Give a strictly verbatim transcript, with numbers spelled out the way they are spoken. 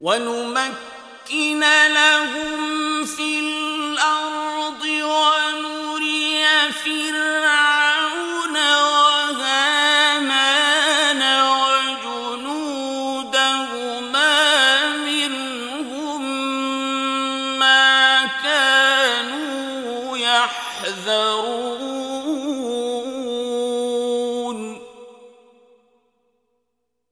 ونمكن لهم في الأرض ونري فرعون وهامان وجنودهما منهم ما كانوا يحذرون